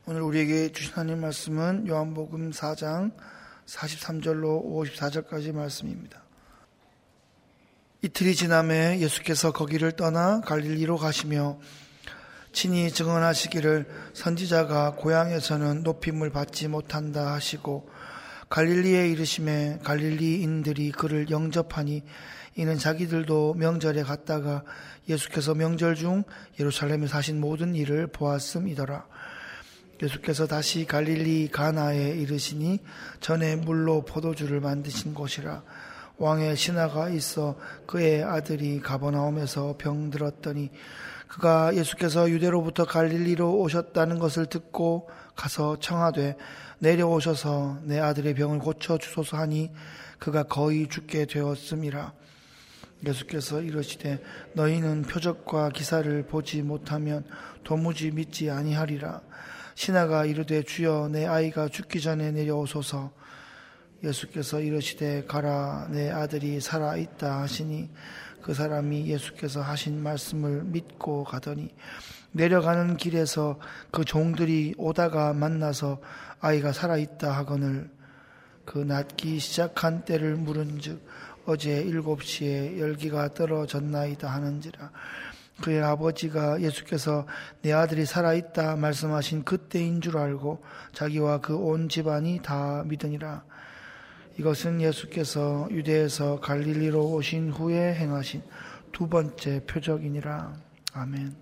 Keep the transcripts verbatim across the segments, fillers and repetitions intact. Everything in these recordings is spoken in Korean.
오늘 우리에게 주신 하나님 말씀은 요한복음 사 장 사십삼 절로 오십사 절까지 말씀입니다. 이틀이 지남에 예수께서 거기를 떠나 갈릴리로 가시며 친히 증언하시기를 선지자가 고향에서는 높임을 받지 못한다 하시고 갈릴리에 이르심에 갈릴리인들이 그를 영접하니 이는 자기들도 명절에 갔다가 예수께서 명절 중 예루살렘에 사신 모든 일을 보았음이더라. 예수께서 다시 갈릴리 가나에 이르시니 전에 물로 포도주를 만드신 곳이라. 왕의 신하가 있어 그의 아들이 가버나움에서 병들었더니 그가 예수께서 유대로부터 갈릴리로 오셨다는 것을 듣고 가서 청하되 내려오셔서 내 아들의 병을 고쳐주소서 하니 그가 거의 죽게 되었음이라. 예수께서 이르시되 너희는 표적과 기사를 보지 못하면 도무지 믿지 아니하리라. 신하가 이르되 주여 내 아이가 죽기 전에 내려오소서. 예수께서 이르시되 가라 내 아들이 살아있다 하시니 그 사람이 예수께서 하신 말씀을 믿고 가더니 내려가는 길에서 그 종들이 오다가 만나서 아이가 살아있다 하거늘 그 낫기 시작한 때를 물은즉 어제 일곱 시에 열기가 떨어졌나이다 하는지라. 그의 아버지가 예수께서 내 아들이 살아있다 말씀하신 그때인 줄 알고 자기와 그 온 집안이 다 믿으니라. 이것은 예수께서 유대에서 갈릴리로 오신 후에 행하신 두 번째 표적이니라. 아멘.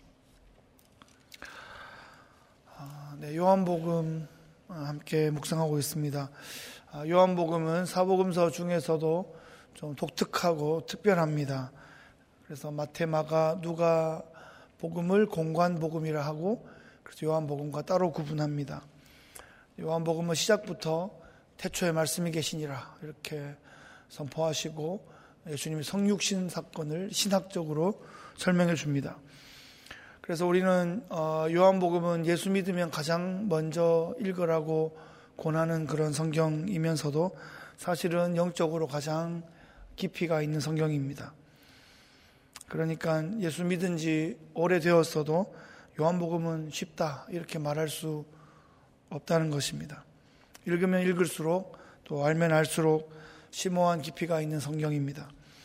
네, 요한복음 함께 묵상하고 있습니다. 요한복음은 사복음서 중에서도 좀 독특하고 특별합니다. 그래서 마태, 마가, 누가 복음을 공관복음이라 하고 그래서 요한복음과 따로 구분합니다. 요한복음은 시작부터 태초에 말씀이 계시니라 이렇게 선포하시고 예수님의 성육신 사건을 신학적으로 설명해 줍니다. 그래서 우리는 요한복음은 예수 믿으면 가장 먼저 읽으라고 권하는 그런 성경이면서도 사실은 영적으로 가장 깊이가 있는 성경입니다. 그러니까 예수 믿은 지 오래되었어도 요한복음은 쉽다 이렇게 말할 수 없다는 것입니다. 읽으면 읽을수록 또 알면 알수록 심오한 깊이가 있는 성경입니다.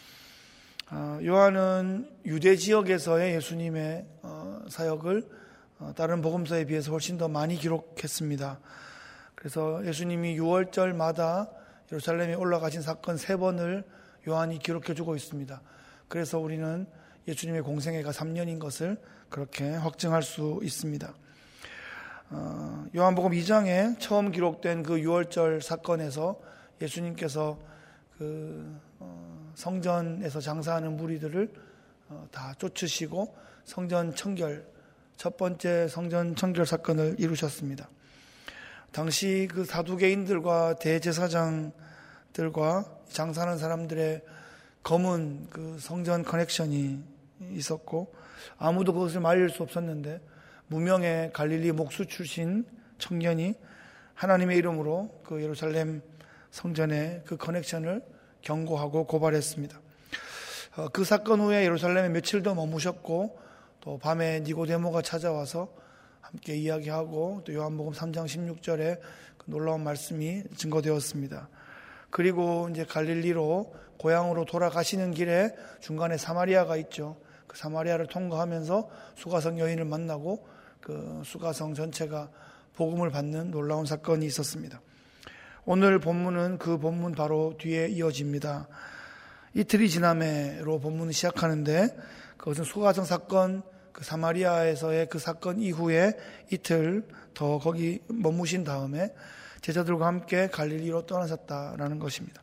요한은 유대 지역에서의 예수님의 사역을 다른 복음서에 비해서 훨씬 더 많이 기록했습니다. 그래서 예수님이 유월절마다 예루살렘에 올라가신 사건 세 번을 요한이 기록해주고 있습니다. 그래서 우리는 예수님의 공생애가 삼 년인 것을 그렇게 확증할 수 있습니다. 어, 요한복음 이 장에 처음 기록된 그 유월절 사건에서 예수님께서 그 어, 성전에서 장사하는 무리들을 어, 다 쫓으시고 성전 청결, 첫 번째 성전 청결 사건을 이루셨습니다. 당시 그 사두개인들과 대제사장들과 장사하는 사람들의 검은 그 성전 커넥션이 있었고 아무도 그것을 말릴 수 없었는데 무명의 갈릴리 목수 출신 청년이 하나님의 이름으로 그 예루살렘 성전의 그 커넥션을 경고하고 고발했습니다. 그 사건 후에 예루살렘에 며칠 더 머무셨고 또 밤에 니고데모가 찾아와서 함께 이야기하고 또 요한복음 삼 장 십육 절에 그 놀라운 말씀이 증거되었습니다. 그리고 이제 갈릴리로 고향으로 돌아가시는 길에 중간에 사마리아가 있죠. 그 사마리아를 통과하면서 수가성 여인을 만나고 그 수가성 전체가 복음을 받는 놀라운 사건이 있었습니다. 오늘 본문은 그 본문 바로 뒤에 이어집니다. 이틀이 지남에로 본문을 시작하는데 그것은 수가성 사건, 그 사마리아에서의 그 사건 이후에 이틀 더 거기 머무신 다음에 제자들과 함께 갈릴리로 떠나셨다라는 것입니다.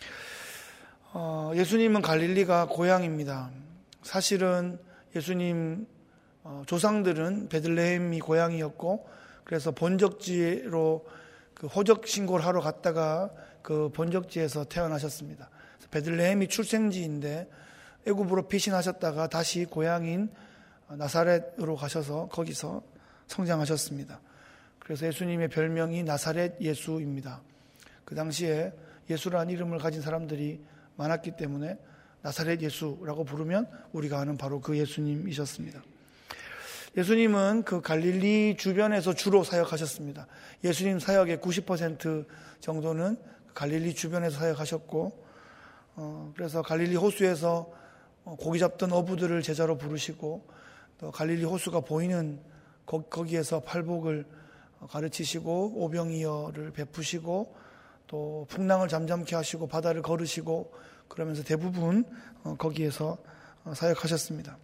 어, 예수님은 갈릴리가 고향입니다. 사실은 예수님 어, 조상들은 베들레헴이 고향이었고 그래서 본적지로 그 호적 신고를 하러 갔다가 그 본적지에서 태어나셨습니다. 베들레헴이 출생지인데 애굽으로 피신하셨다가 다시 고향인 나사렛으로 가셔서 거기서 성장하셨습니다. 그래서 예수님의 별명이 나사렛 예수입니다. 그 당시에 예수라는 이름을 가진 사람들이 많았기 때문에 나사렛 예수라고 부르면 우리가 아는 바로 그 예수님이셨습니다. 예수님은 그 갈릴리 주변에서 주로 사역하셨습니다. 예수님 사역의 구십 퍼센트 정도는 갈릴리 주변에서 사역하셨고, 어, 그래서 갈릴리 호수에서 고기 잡던 어부들을 제자로 부르시고, 또 갈릴리 호수가 보이는 거, 거기에서 팔복을 가르치시고, 오병이어를 베푸시고, 또 풍랑을 잠잠케 하시고, 바다를 걸으시고, 그러면서 대부분 거기에서 사역하셨습니다.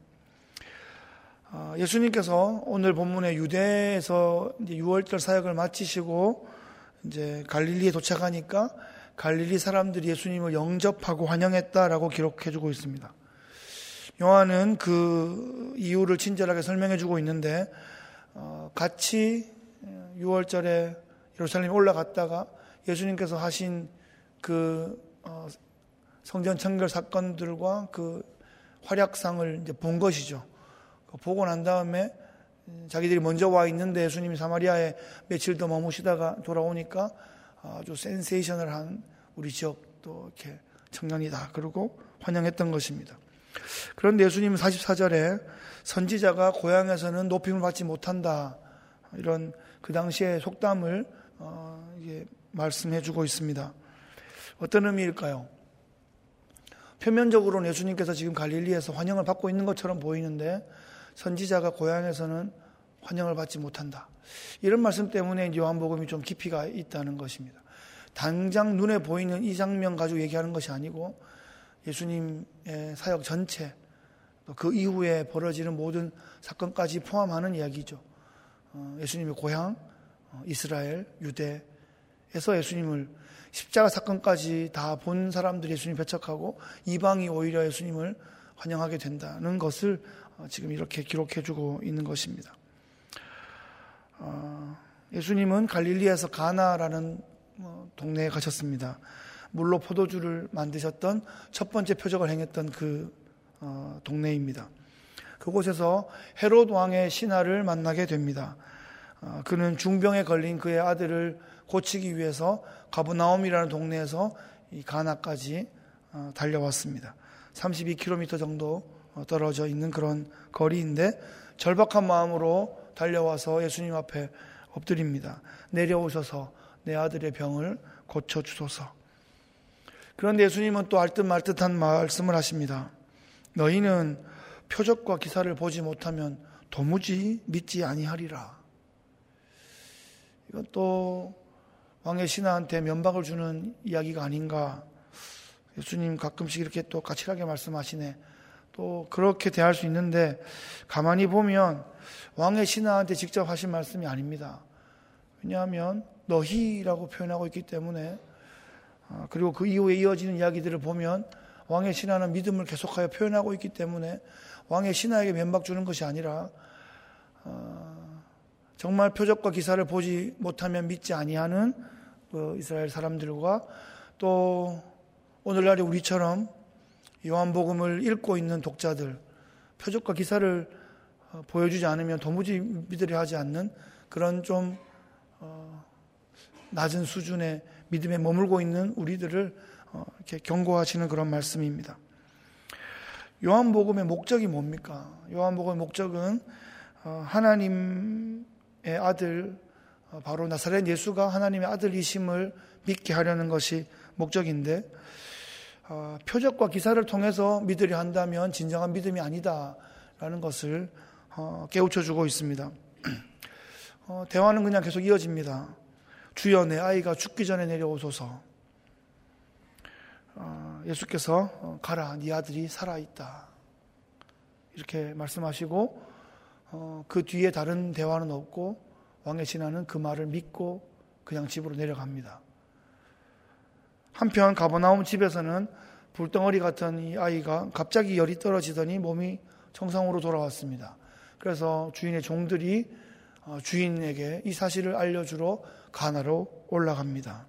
예수님께서 오늘 본문의 유대에서 이제 유월절 사역을 마치시고 이제 갈릴리에 도착하니까 갈릴리 사람들이 예수님을 영접하고 환영했다라고 기록해주고 있습니다. 요한은 그 이유를 친절하게 설명해주고 있는데, 같이 유월절에 예루살렘에 올라갔다가 예수님께서 하신 그 성전 청결 사건들과 그 활약상을 이제 본 것이죠. 보고 난 다음에 자기들이 먼저 와 있는데 예수님이 사마리아에 며칠 더 머무시다가 돌아오니까 아주 센세이셔널한 우리 지역도 이렇게 청년이다 그러고 환영했던 것입니다. 그런데 예수님은 사십사 절에 선지자가 고향에서는 높임을 받지 못한다, 이런 그 당시의 속담을 어, 이게 말씀해 주고 있습니다. 어떤 의미일까요? 표면적으로는 예수님께서 지금 갈릴리에서 환영을 받고 있는 것처럼 보이는데, 선지자가 고향에서는 환영을 받지 못한다, 이런 말씀 때문에 요한복음이 좀 깊이가 있다는 것입니다. 당장 눈에 보이는 이 장면 가지고 얘기하는 것이 아니고 예수님의 사역 전체, 그 이후에 벌어지는 모든 사건까지 포함하는 이야기죠. 예수님의 고향 이스라엘, 유대에서 예수님을, 십자가 사건까지 다 본 사람들이 예수님 배척하고 이방이 오히려 예수님을 환영하게 된다는 것을 지금 이렇게 기록해주고 있는 것입니다. 예수님은 갈릴리에서 가나라는 동네에 가셨습니다. 물로 포도주를 만드셨던 첫 번째 표적을 행했던 그 동네입니다. 그곳에서 헤롯 왕의 신하를 만나게 됩니다. 그는 중병에 걸린 그의 아들을 고치기 위해서 가버나움이라는 동네에서 이 가나까지 달려왔습니다. 삼십이 킬로미터 정도 떨어져 있는 그런 거리인데, 절박한 마음으로 달려와서 예수님 앞에 엎드립니다. 내려오셔서 내 아들의 병을 고쳐주소서. 그런데 예수님은 또 알듯 말듯한 말씀을 하십니다. 너희는 표적과 기사를 보지 못하면 도무지 믿지 아니하리라. 이건 또 왕의 신하한테 면박을 주는 이야기가 아닌가. 예수님 가끔씩 이렇게 또 까칠하게 말씀하시네. 또 그렇게 대할 수 있는데, 가만히 보면 왕의 신하한테 직접 하신 말씀이 아닙니다. 왜냐하면 너희라고 표현하고 있기 때문에, 그리고 그 이후에 이어지는 이야기들을 보면 왕의 신하는 믿음을 계속하여 표현하고 있기 때문에 왕의 신하에게 면박 주는 것이 아니라 정말 표적과 기사를 보지 못하면 믿지 아니하는 그 이스라엘 사람들과, 또 오늘날의 우리처럼 요한복음을 읽고 있는 독자들, 표적과 기사를 보여주지 않으면 도무지 믿으려 하지 않는 그런 좀 낮은 수준의 믿음에 머물고 있는 우리들을 이렇게 경고하시는 그런 말씀입니다. 요한복음의 목적이 뭡니까? 요한복음의 목적은 하나님의 아들, 바로 나사렛 예수가 하나님의 아들이심을 믿게 하려는 것이 목적인데, 어, 표적과 기사를 통해서 믿으려 한다면 진정한 믿음이 아니다라는 것을 어, 깨우쳐주고 있습니다. 어, 대화는 그냥 계속 이어집니다. 주여 내 아이가 죽기 전에 내려오소서. 어, 예수께서 어, 가라 네 아들이 살아있다, 이렇게 말씀하시고 어, 그 뒤에 다른 대화는 없고 왕의 신하는 그 말을 믿고 그냥 집으로 내려갑니다. 한편 가버나움 집에서는 불덩어리 같은 이 아이가 갑자기 열이 떨어지더니 몸이 정상으로 돌아왔습니다. 그래서 주인의 종들이 주인에게 이 사실을 알려주러 가나로 올라갑니다.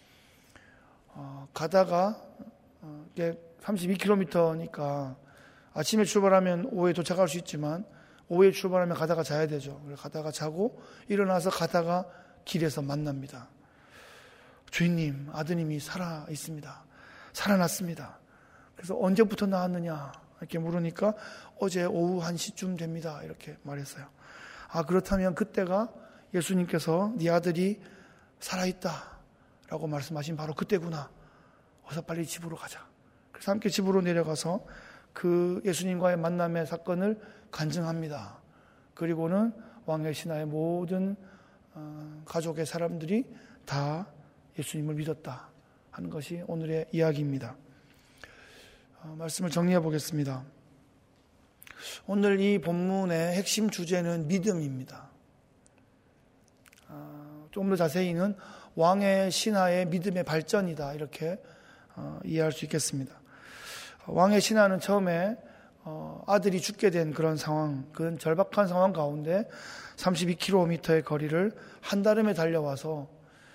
어, 가다가 이게 삼십이 킬로미터니까 아침에 출발하면 오후에 도착할 수 있지만 오후에 출발하면 가다가 자야 되죠. 가다가 자고 일어나서 가다가 길에서 만납니다. 주인님, 아드님이 살아 있습니다. 살아났습니다. 그래서 언제부터 나왔느냐 이렇게 물으니까 어제 오후 한 시쯤 됩니다, 이렇게 말했어요. 아, 그렇다면 그때가 예수님께서 네 아들이 살아있다 라고 말씀하신 바로 그때구나. 어서 빨리 집으로 가자. 그래서 함께 집으로 내려가서 그 예수님과의 만남의 사건을 간증합니다. 그리고는 왕의 신하의 모든 가족의 사람들이 다 예수님을 믿었다 하는 것이 오늘의 이야기입니다. 말씀을 정리해 보겠습니다. 오늘 이 본문의 핵심 주제는 믿음입니다. 조금 더 자세히는 왕의 신하의 믿음의 발전이다, 이렇게 이해할 수 있겠습니다. 왕의 신하는 처음에 아들이 죽게 된 그런 상황, 그런 절박한 상황 가운데 삼십이 킬로미터의 거리를 한달음에 달려와서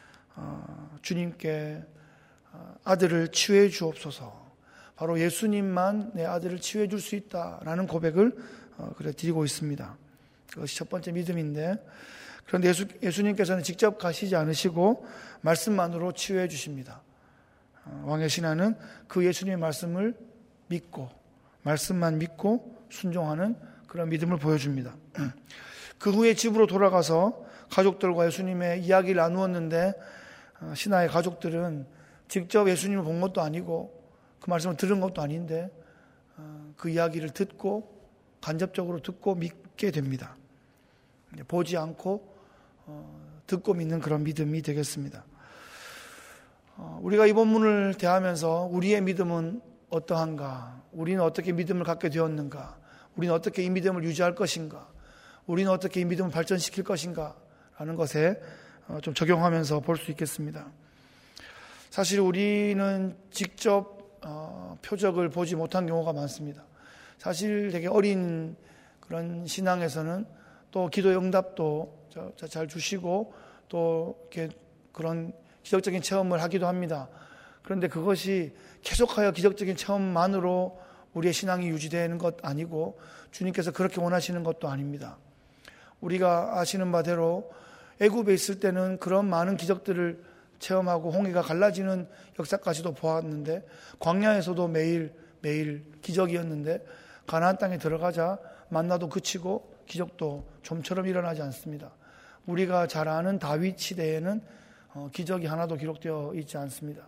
주님께 아들을 치유해 주옵소서, 바로 예수님만 내 아들을 치유해 줄 수 있다라는 고백을 그래 드리고 있습니다. 그것이 첫 번째 믿음인데, 그런데 예수, 예수님께서는 직접 가시지 않으시고 말씀만으로 치유해 주십니다. 왕의 신하는 그 예수님의 말씀을 믿고, 말씀만 믿고 순종하는 그런 믿음을 보여줍니다. 그 후에 집으로 돌아가서 가족들과 예수님의 이야기를 나누었는데, 신하의 가족들은 직접 예수님을 본 것도 아니고 그 말씀을 들은 것도 아닌데 그 이야기를 듣고 간접적으로 듣고 믿게 됩니다. 보지 않고 듣고 믿는 그런 믿음이 되겠습니다. 우리가 이 본문을 대하면서 우리의 믿음은 어떠한가? 우리는 어떻게 믿음을 갖게 되었는가? 우리는 어떻게 이 믿음을 유지할 것인가? 우리는 어떻게 이 믿음을 발전시킬 것인가? 라는 것에 좀 적용하면서 볼 수 있겠습니다. 사실 우리는 직접 어, 표적을 보지 못한 경우가 많습니다. 사실 되게 어린 그런 신앙에서는 또 기도의 응답도 잘 주시고 또 이렇게 그런 기적적인 체험을 하기도 합니다. 그런데 그것이 계속하여 기적적인 체험만으로 우리의 신앙이 유지되는 것 아니고 주님께서 그렇게 원하시는 것도 아닙니다. 우리가 아시는 바대로 애굽에 있을 때는 그런 많은 기적들을 체험하고 홍해가 갈라지는 역사까지도 보았는데, 광야에서도 매일 매일 기적이었는데 가나안 땅에 들어가자 만나도 그치고 기적도 좀처럼 일어나지 않습니다. 우리가 잘 아는 다윗 시대에는 기적이 하나도 기록되어 있지 않습니다.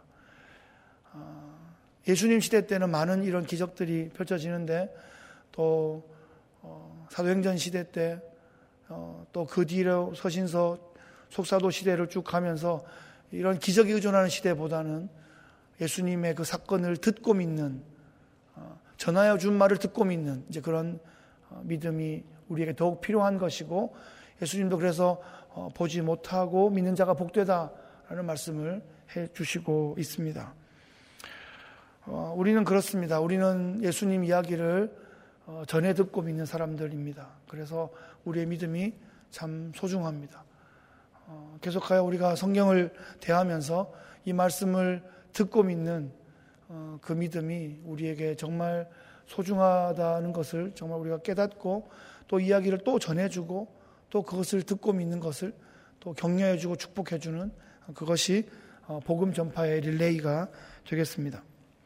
예수님 시대 때는 많은 이런 기적들이 펼쳐지는데, 또 사도행전 시대 때 또 그 뒤로 서신서 속사도 시대를 쭉 가면서 이런 기적에 의존하는 시대보다는 예수님의 그 사건을 듣고 믿는, 전하여 준 말을 듣고 믿는 이제 그런 믿음이 우리에게 더욱 필요한 것이고, 예수님도 그래서 보지 못하고 믿는 자가 복되다라는 말씀을 해주시고 있습니다. 우리는 그렇습니다. 우리는 예수님 이야기를 전해 듣고 믿는 사람들입니다. 그래서 우리의 믿음이 참 소중합니다. 어, 계속하여 우리가 성경을 대하면서 이 말씀을 듣고 믿는 어, 그 믿음이 우리에게 정말 소중하다는 것을 정말 우리가 깨닫고, 또 이야기를 또 전해주고, 또 그것을 듣고 믿는 것을 또 격려해주고 축복해주는 그것이 어, 복음 전파의 릴레이가 되겠습니다.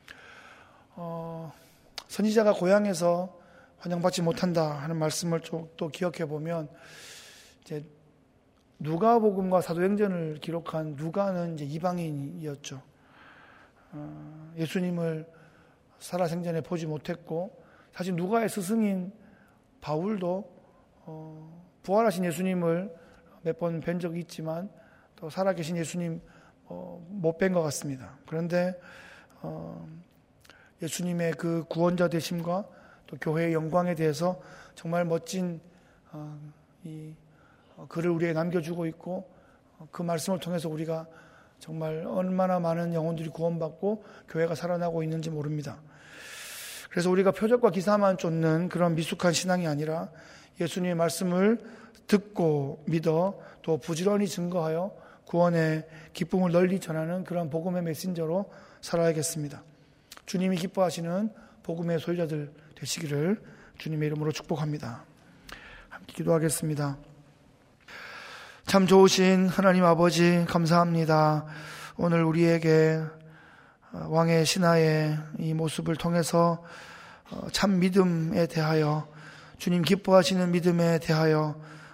어, 선지자가 고향에서 환영받지 못한다 하는 말씀을 또 기억해 보면, 이제 누가복음과 사도행전을 기록한 누가는 이제 이방인이었죠. 어, 예수님을 살아생전에 보지 못했고, 사실 누가의 스승인 바울도 어, 부활하신 예수님을 몇 번 뵌 적이 있지만 또 살아계신 예수님 어, 못 뵌 것 같습니다. 그런데 어, 예수님의 그 구원자 되심과 또 교회의 영광에 대해서 정말 멋진 어, 이 글을 우리에게 남겨주고 있고, 그 말씀을 통해서 우리가 정말 얼마나 많은 영혼들이 구원받고 교회가 살아나고 있는지 모릅니다. 그래서 우리가 표적과 기사만 쫓는 그런 미숙한 신앙이 아니라 예수님의 말씀을 듣고 믿어 또 부지런히 증거하여 구원의 기쁨을 널리 전하는 그런 복음의 메신저로 살아야겠습니다. 주님이 기뻐하시는 복음의 소유자들 되시기를 주님의 이름으로 축복합니다. 함께 기도하겠습니다. 참 좋으신 하나님 아버지, 감사합니다. 오늘 우리에게 왕의 신하의 이 모습을 통해서 참 믿음에 대하여, 주님 기뻐하시는 믿음에 대하여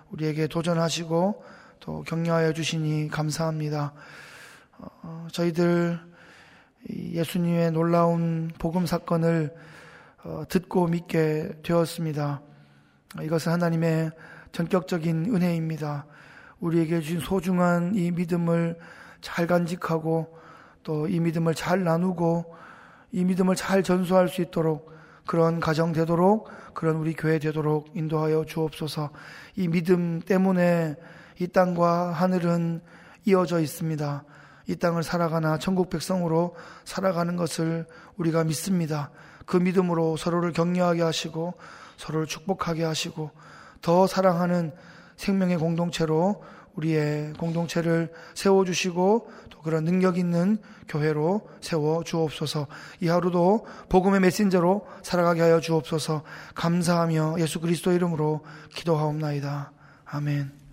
우리에게 도전하시고 또 격려하여 주시니 감사합니다. 어, 저희들 예수님의 놀라운 복음 사건을 어, 듣고 믿게 되었습니다. 이것은 하나님의 전격적인 은혜입니다. 우리에게 주신 소중한 이 믿음을 잘 간직하고 또 이 믿음을 잘 나누고 이 믿음을 잘 전수할 수 있도록 그런 가정 되도록 그런 우리 교회 되도록 인도하여 주옵소서. 이 믿음 때문에 이 땅과 하늘은 이어져 있습니다. 이 땅을 살아가나 천국 백성으로 살아가는 것을 우리가 믿습니다. 그 믿음으로 서로를 격려하게 하시고 서로를 축복하게 하시고 더 사랑하는 생명의 공동체로 우리의 공동체를 세워주시고 또 그런 능력 있는 교회로 세워주옵소서. 이 하루도 복음의 메신저로 살아가게 하여 주옵소서. 감사하며 예수 그리스도 이름으로 기도하옵나이다. 아멘.